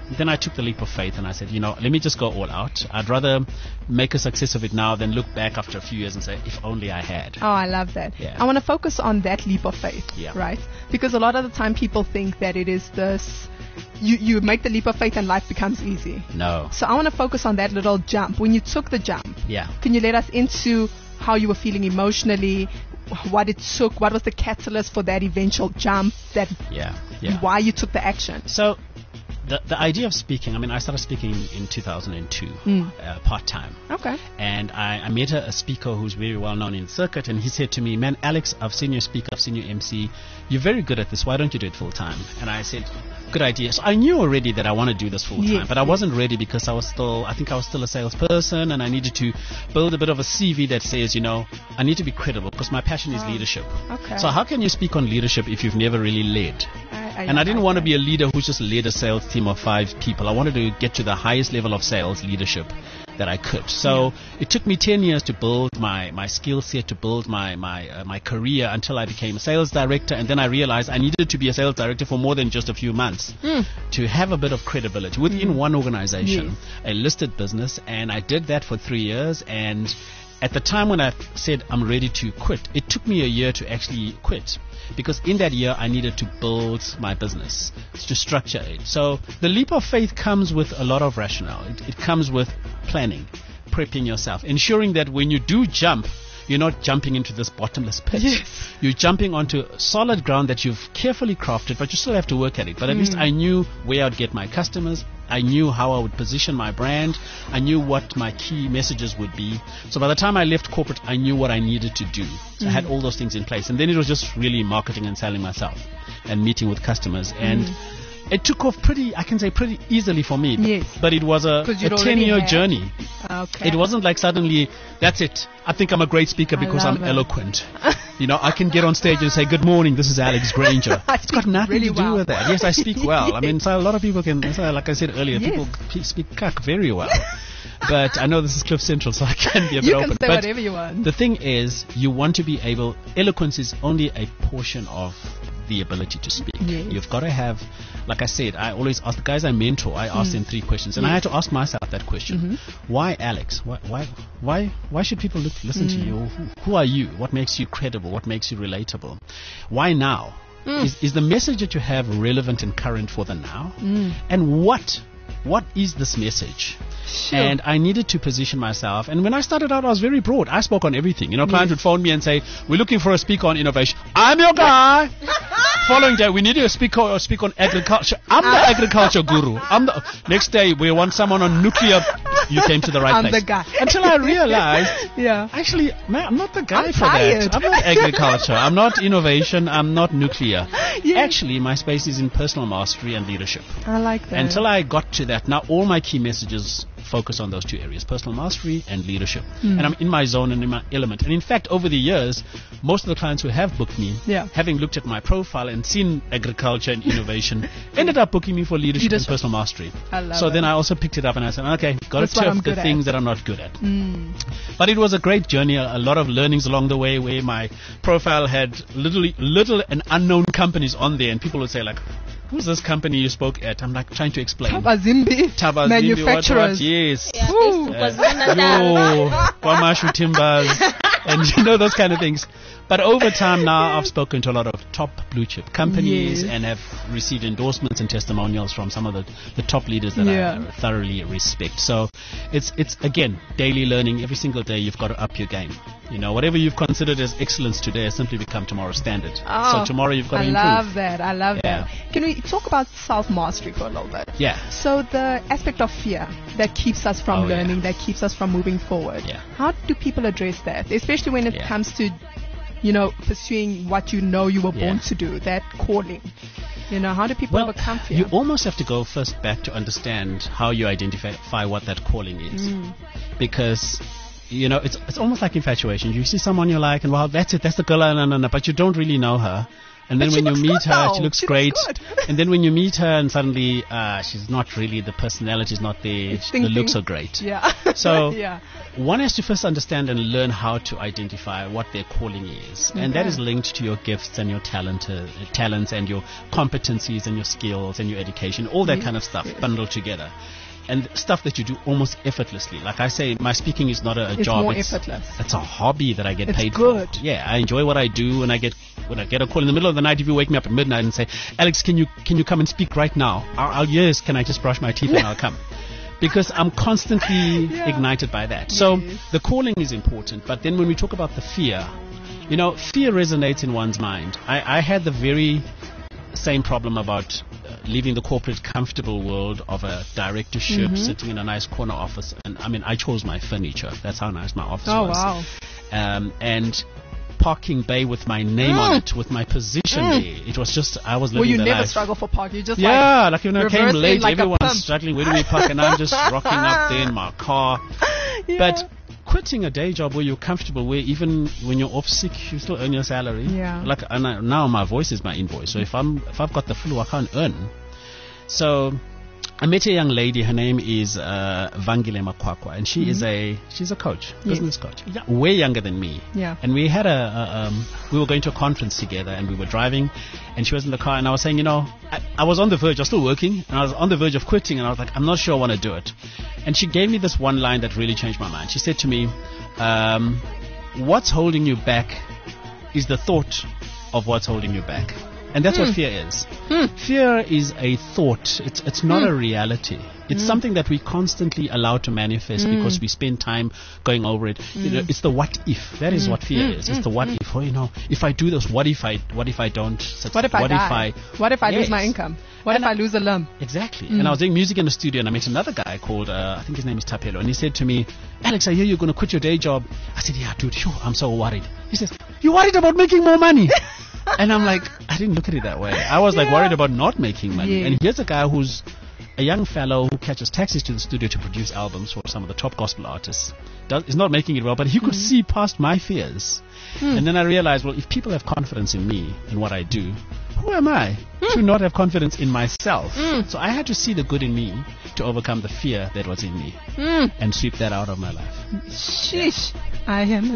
then I took the leap of faith and I said, you know, let me just go all out. I'd rather make a success of it now than look back after a few years and say, if only I had. Oh, I love that. Yeah. I want to focus on that leap of faith, Yeah. right? Because a lot of the time people think that it is this, you, you make the leap of faith and life becomes easy. No. So I want to focus on that little jump. When you took the jump, Yeah. can you let us into how you were feeling emotionally, what it took, what was the catalyst for that eventual jump, that Yeah. Yeah. why you took the action? So, the the idea of speaking, I mean, I started speaking in two thousand two, Mm. uh, part-time. Okay. And I, I met a, a speaker who's very well known in the circuit, and he said to me, man, Alex, I've seen you speak, I've seen you M C. You're very good at this. Why don't you do it full-time? And I said, good idea. So I knew already that I want to do this full-time, Yes, but I yes. wasn't ready because I was still, I think I was still a salesperson, and I needed to build a bit of a C V that says, you know, I need to be credible because my passion is Oh, leadership. okay. So how can you speak on leadership if you've never really led? I, And I didn't like want to that. be a leader who's just led a sales team of five people. I wanted to get to the highest level of sales leadership that I could. So it took me ten years to build my, my skill set, to build my my uh, my career until I became a sales director. And then I realized I needed to be a sales director for more than just a few months to have a bit of credibility within one organization, Yes. a listed business. And I did that for three years. And at the time when I said I'm ready to quit, it took me a year to actually quit. Because in that year, I needed to build my business, to structure it. So the leap of faith comes with a lot of rationale. It, it comes with planning, prepping yourself, ensuring that when you do jump, you're not jumping into this bottomless pit. Yes. You're jumping onto solid ground that you've carefully crafted, but you still have to work at it. But at least I knew where I'd get my customers. I knew how I would position my brand. I knew what my key messages would be. So by the time I left corporate, I knew what I needed to do. So I had all those things in place. And then it was just really marketing and selling myself and meeting with customers. And it took off pretty, I can say pretty easily for me. But, Yes. but it was a, 'Cause you'd a already ten-year had- journey. Okay. It wasn't like suddenly, that's it. I think I'm a great speaker I because love I'm it. eloquent. You know, I can get on stage and say, good morning, this is Alex Granger. I It's got speak nothing really to do well. with that. Yes, I speak well. I mean, so a lot of people can, so like I said earlier, Yes. people p- speak cuck very well. But I know this is Cliff Central, so I can be a bit You open. can say but whatever you want. the thing is, you want to be able, eloquence is only a portion of the ability to speak. Yes. You've got to have, like I said, I always ask the guys I mentor, I ask them three questions. And I had to ask myself that question. Why Alex? Why, why, why, why should people look, listen to you? Who, who are you? What makes you credible? What makes you relatable? Why now? Is, is the message that you have relevant and current for the now? And what, what is this message? Sure. And I needed to position myself. And when I started out, I was very broad. I spoke on everything. You know, clients would phone me and say, we're looking for a speaker on innovation. I'm your guy. Following day, we need a speaker or speak on agriculture. I'm the agriculture guru. I'm the next day we want someone on nuclear. You came to the right I'm place. the guy. Until I realized, Yeah. actually, man, I'm not the guy I'm for tired. that. I'm not agriculture. I'm not innovation. I'm not nuclear. Yes. Actually, my space is in personal mastery and leadership. I like that. Until I got to that, now all my key messages focus on those two areas, personal mastery and leadership. Hmm. And I'm in my zone and in my element. And in fact, over the years, most of the clients who have booked me, Yeah. having looked at my profile and seen agriculture and innovation, ended up booking me for leadership, Leadership. and personal mastery. I love so it. then I also picked it up and I said, okay, got That's to what turf I'm the good things at. that I'm not good at. Mm. But it was a great journey, a, a lot of learnings along the way where my profile had literally little and unknown companies on there, and people would say like, who's this company you spoke at? I'm like trying to explain. Tabazimbi, Tabazimbi, manufacturers. What, what? Yes. Yeah, Woo. Facebook Uh, was Natal. yo, Kwamashu Timbers, and you know those kind of things. But over time now, I've spoken to a lot of top blue chip companies Yes. and have received endorsements and testimonials from some of the, the top leaders that Yeah. I thoroughly respect. So it's it's again daily learning. Every single day you've got to up your game. You know, whatever you've considered as excellence today has simply become tomorrow's standard. Oh, so tomorrow you've got I to improve. love that. I love Yeah. that. Can we talk about self-mastery for a little bit? Yeah. So the aspect of fear that keeps us from Oh, yeah. learning, that keeps us from moving forward. Yeah. How do people address that? Especially when it Yeah. comes to, you know, pursuing what you know you were born Yeah. to do, that calling. You know, how do people Well, overcome fear? you almost have to go first back to understand how you identify what that calling is. Mm. Because, you know, it's it's almost like infatuation. You see someone you like, and well, that's it, that's the girl, no, no, no, but you don't really know her. And then But when she you looks meet good her, though. she looks She looks great. good. And then when you meet her and suddenly uh, she's not really, the personality is not there, It's the think, looks think. are great. Yeah. So yeah. one has to first understand and learn how to identify what their calling is. And that Okay. is linked to your gifts and your talent, uh, talents and your competencies and your skills and your education, all that kind of stuff bundled together. And stuff that you do almost effortlessly. Like I say, my speaking is not a, a It's job. more it's, effortless. it's a hobby that I get It's paid good. for. Yeah, I enjoy what I do. When I get when I get a call in the middle of the night, if you wake me up at midnight and say, Alex, can you can you come and speak right now? I'll, I'll yes. Can I just brush my teeth and I'll come? Because I'm constantly Yeah. ignited by that. So Yes. the calling is important. But then when we talk about the fear, you know, fear resonates in one's mind. I, I had the very same problem about uh, leaving the corporate comfortable world of a directorship, sitting in a nice corner office. And I mean, I chose my furniture. That's how nice my office Oh, was. wow. Um, and parking bay with my name on it, with my position there. It was just, I was Well, living you the never life. struggle for park. You just Yeah, like like when I came reverse in late, like a everyone's pimp. struggling. Where do we park? And I'm just rocking up there in my car. Yeah. But quitting a day job where you're comfortable, where even when you're off sick, you still earn your salary. Yeah. Like and I, now, my voice is my invoice. So if I'm if I've got the flu, I can't earn. So I met a young lady. Her name is uh, Vangile Makwakwa, and she is a she's a coach, business coach, yeah, way younger than me. Yeah. And we had a, a um, we were going to a conference together, and we were driving, and she was in the car, and I was saying, you know, I, I was on the verge, I was still working, and I was on the verge of quitting, and I was like, I'm not sure I want to do it. And she gave me this one line that really changed my mind. She said to me, um, "What's holding you back is the thought of what's holding you back." And that's what fear is. Fear is a thought. It's it's not a reality. It's something that we constantly allow to manifest because we spend time going over it. You know, it's the what if. That is what fear is. It's the what if. Oh, you know, if I do this, what if I what if I don't succeed? What if I what die? If I, what if I lose Yes. my income? What And if I I- lose a limb? Exactly. And I was doing music in the studio, and I met another guy called, uh, I think his name is Tapelo, and he said to me, Alex, I hear you're going to quit your day job. I said, yeah, dude, sure, I'm so worried. He says, you worried about making more money? And I'm like, I didn't look at it that way. I was like Yeah. worried about not making money. Yes. And here's a guy who's a young fellow who catches taxis to the studio to produce albums for some of the top gospel artists. Does, is not making it well, but he could see past my fears. And then I realized, well, if people have confidence in me and what I do, who am I to not have confidence in myself? So I had to see the good in me to overcome the fear that was in me and sweep that out of my life. Sheesh. I am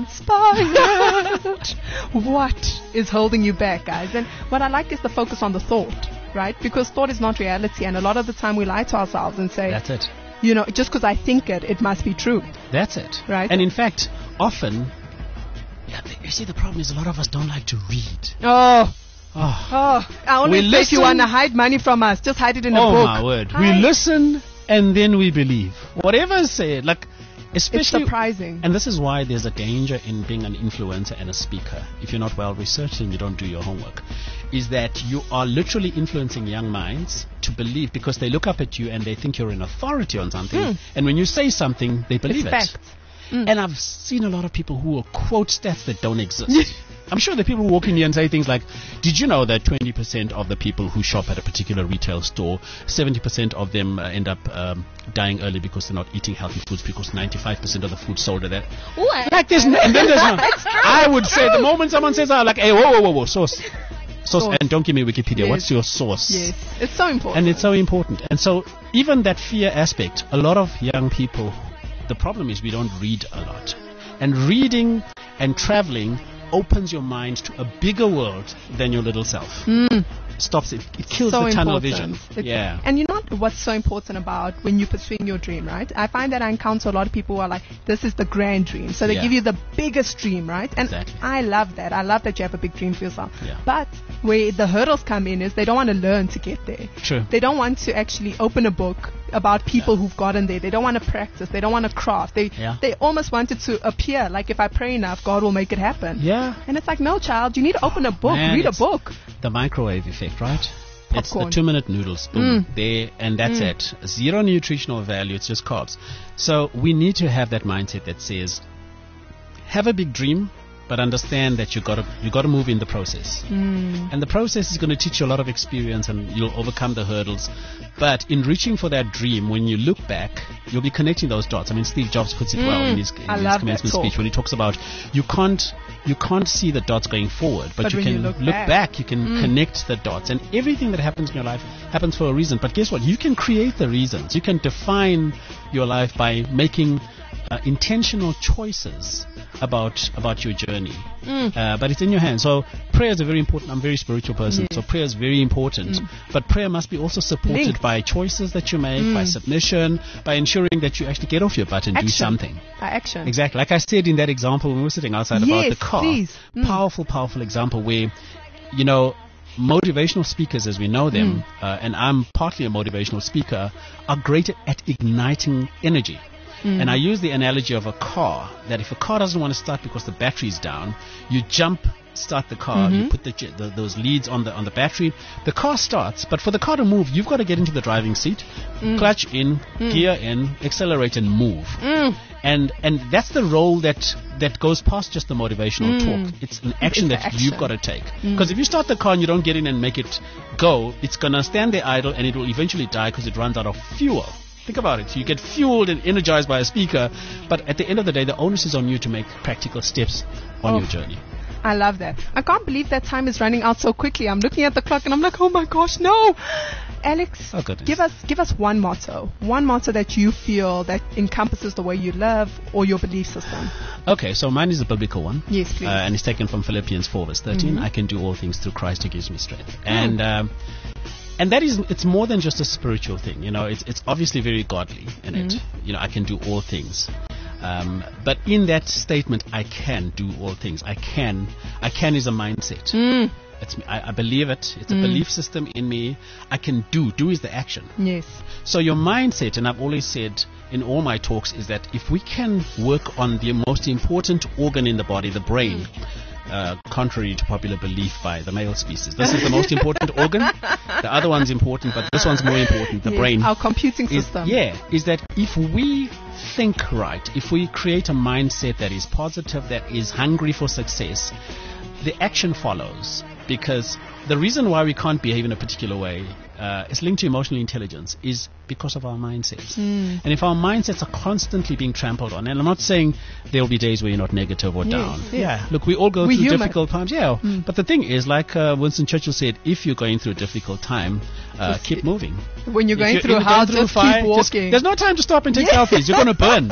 inspired. What is holding you back, guys? And what I like is the focus on the thought, right? Because thought is not reality. And a lot of the time we lie to ourselves and say, That's it. you know, just because I think it, it must be true. That's it. Right. And in fact, often, yeah, th- you see, the problem is a lot of us don't like to read. Oh. Oh, Oh, I only We say if you listen- want to hide money from us, just hide it in a oh book. my word. Hide. We listen and then we believe. Whatever is said, like, It's especially. surprising. And this is why there's a danger in being an influencer and a speaker. If you're not well researched and you don't do your homework, is that you are literally influencing young minds to believe because they look up at you and they think you're an authority on something. And when you say something, they believe It's it. facts. And I've seen a lot of people who will quote stats that don't exist. I'm sure the people who walk in here and say things like, did you know that twenty percent of the people who shop at a particular retail store, seventy percent of them uh, end up um, dying early because they're not eating healthy foods because ninety-five percent of the food sold at that. Ooh, I- Like this, and then there's no. I would say the moment someone says, I'm like, hey, whoa, whoa, whoa, whoa, source. Source. Source. And don't give me Wikipedia. Yes. What's your source? Yes. It's so important. And it's so important. And so even that fear aspect, a lot of young people, the problem is we don't read a lot. And reading and traveling opens your mind to a bigger world than your little self. Stops it. It kills so the tunnel important. vision. It's- Yeah. And you know what's so important about when you're pursuing your dream, right? I find that I encounter a lot of people who are like, this is the grand dream. So they Yeah. give you the biggest dream, right? And Exactly. I love that. I love that you have a big dream for yourself. Yeah. But where the hurdles come in is they don't want to learn to get there. True. They don't want to actually open a book about people who've gotten there. They don't want to practice. They don't want to craft. They Yeah. they almost want it to appear like if I pray enough, God will make it happen. Yeah. And it's like, no, child, you need to open a book, Man, read a it's book. The microwave effect, right? It's the Popcorn. two minute noodles, boom, there, and that's it. Zero nutritional value, it's just carbs. So we need to have that mindset that says, have a big dream, but understand that you got to you got to move in the process. Mm. And the process is going to teach you a lot of experience, and you'll overcome the hurdles. But in reaching for that dream, when you look back, you'll be connecting those dots. I mean, Steve Jobs puts it well in his, in I his love commencement that talk. speech when he talks about you can't you can't see the dots going forward, but, But you when can you look look back. back, you can connect the dots, and everything that happens in your life happens for a reason. But guess what? You can create the reasons. You can define your life by making uh, intentional choices about about your journey. Uh, but it's in your hands. So prayer is a very important. I'm a very spiritual person, Yes. so prayer is very important. But prayer must be also supported Linked. by choices that you make, by submission, by ensuring that you actually get off your butt and do Action. something. By action. Exactly. Like I said in that example when we were sitting outside about Yes, the car. please. Mm. Powerful, powerful example where, you know, motivational speakers as we know them, uh, and I'm partly a motivational speaker, are great at igniting energy. And I use the analogy of a car, that if a car doesn't want to start because the battery's down, you jump, start the car, you put the, j- the, those leads on the on the battery, the car starts, but for the car to move, you've got to get into the driving seat, clutch in, gear in, accelerate and move. And and that's the role that that goes past just the motivational talk. It's an action the that action. you've got to take. Because if you start the car and you don't get in and make it go, it's going to stand there idle and it will eventually die because it runs out of fuel. Think about it. You get fueled and energized by a speaker, but at the end of the day, the onus is on you to make practical steps on Oh. your journey. I love that. I can't believe that time is running out so quickly. I'm looking at the clock and I'm like, oh my gosh, no. Alex, Oh, goodness. give us give us one motto. One motto that you feel that encompasses the way you live or your belief system. Okay, so mine is a biblical one. Yes, please. Uh, and it's taken from Philippians four verse thirteen. I can do all things through Christ who gives me strength. And um, and that is, it's more than just a spiritual thing. You know, it's it's obviously very godly in it. You know, I can do all things. Um, but in that statement, I can do all things. I can. I can is a mindset. It's, I, I believe it. It's a belief system in me. I can do. Do is the action. Yes. So your mindset, and I've always said in all my talks, is that if we can work on the most important organ in the body, the brain, uh, contrary to popular belief by the male species, this is the most important organ. The other one's important, but this one's more important, the Yes. brain. Our computing Is, system. yeah, is that if we think right, if we create a mindset that is positive, that is hungry for success, the action follows. Because the reason why we can't behave in a particular way uh, is linked to emotional intelligence, is because of our mindsets. And if our mindsets are constantly being trampled on, and I'm not saying there will be days where you're not negative or Yes, down. yes. Yeah, look, we all go We're through human. difficult times. Yeah, but the thing is, like uh, Winston Churchill said, if you're going through a difficult time, uh, keep moving. When you're If going you're through in- hell, going through just fire, keep just- walking. there's no time to stop and take selfies. You're going to burn.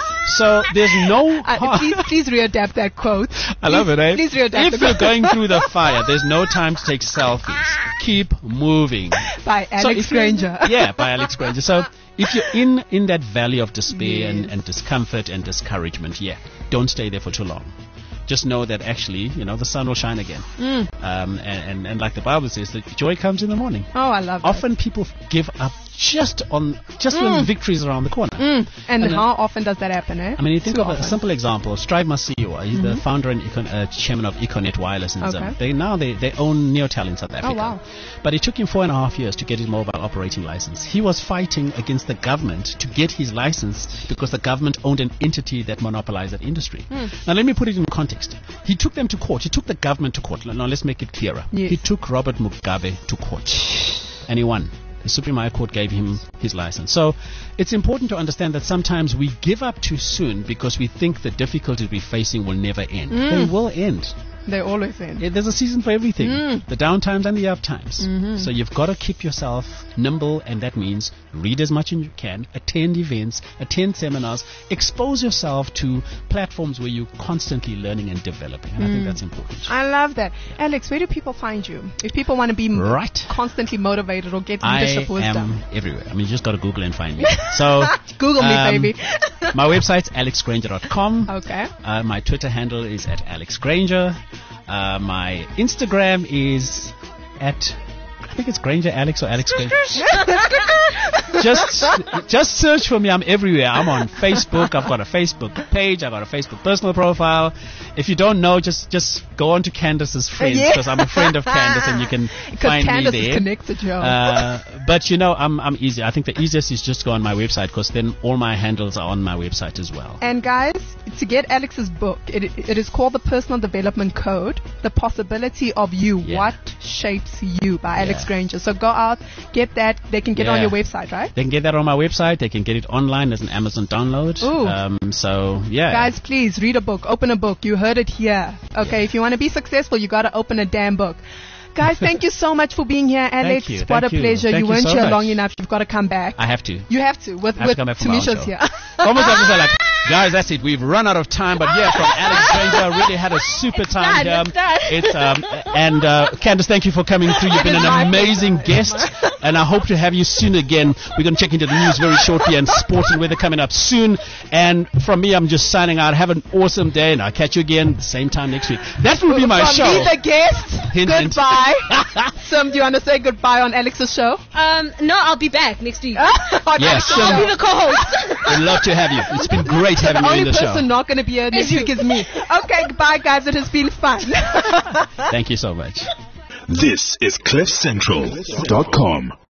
So there's no Uh, harm. please, please readapt that quote. I love it, eh? Please readapt If the you're quote. going through the fire, there's no time to take selfies. Keep moving. By So Alex if you're- Granger. Yeah, by Alex Granger. So if you're in, in that valley of despair and, Yes. and discomfort and discouragement, yeah, don't stay there for too long. Just know that actually, you know, the sun will shine again. Um, and, and, and like the Bible says, that joy comes in the morning. Oh, I love Often people give up just on just when the victory is around the corner. that. And, and then- how often does that happen, eh? I mean, you think Too of a often. simple example. Strive Masiyiwa, he's the founder and econ, uh, chairman of Econet Wireless in Okay. Zim. They now they, they own Neotel in South Africa. wow. But it took him four and a half years to get his mobile operating license. He was fighting against the government to get his license because the government owned an entity that monopolized that industry. Now, let me put it in context. He took them to court. He took the government to court. Now, let's make it clearer. Yes. He took Robert Mugabe to court, and he won. The Supreme High Court gave him his license. So it's important to understand that sometimes we give up too soon because we think the difficulties we're facing will never end. They will end. They always end. Yeah, there's a season for everything. The down times and the up times. So you've got to keep yourself nimble, and that means read as much as you can, attend events, attend seminars, expose yourself to platforms where you're constantly learning and developing. And I think that's important. I love that. Alex, where do people find you? If people want to be m- Right. constantly motivated or get I leadership wisdom. am everywhere. I mean, you just got to Google and find me. So Google me, um, baby. my website's alex granger dot com. Okay. Uh, my Twitter handle is at Alex Granger. Uh, my Instagram is at, think it's Granger Alex or Alex Granger. just just search for me. I'm everywhere. I'm on Facebook. I've got a Facebook page. I've got a Facebook personal profile. If you don't know, just just go on to Candace's friends, Yeah. because I'm a friend of Candace, and you can find Candace me there. is connected, Joe. Uh, but you know, I'm I'm easy. I think the easiest is just go on my website, because then all my handles are on my website as well. And guys, to get Alex's book, it, it is called The Personal Development Code, The Possibility of You, Yeah. What Shapes You by Alex Yeah. Granger. So go out, get that. They can get it on Yeah. your website, right? They can get that on my website. They can get it online as an Amazon download. Ooh. Um, so yeah, Guys, please read a book. Open a book. You heard it here. Okay, if you want to be successful, you got to open a damn book. Guys, thank you so much for being here, Alex. you, What thank a you. pleasure. Thank you you weren't so here much. long enough. You've got to come back. I have to. You have to. With, I have to with come back for my own Tamisha's show. here. Almost have to say like, guys, that's it. We've run out of time. But yeah, from Alex Granger, really had a super time. done, it's done. It's um, and uh, Candace, thank you for coming through. You've been It is an my amazing pleasure. guest, and I hope to have you soon again. We're going to check into the news very shortly, and sports and weather coming up soon. And from me, I'm just signing out. Have an awesome day, and I'll catch you again same time next week. That will be my From show. me, the guest. Hint, hint. Goodbye. Sim, do you want to say goodbye on Alex's show? Um, no, I'll be back next week. On Yes, Alex's Sim. I'll be show. the co-host. We'd love to have you. It's been great having The you in only the person show. not going to be here next you. week is me. Okay, goodbye, guys. It has been fun. Thank you so much. This is cliff central dot com.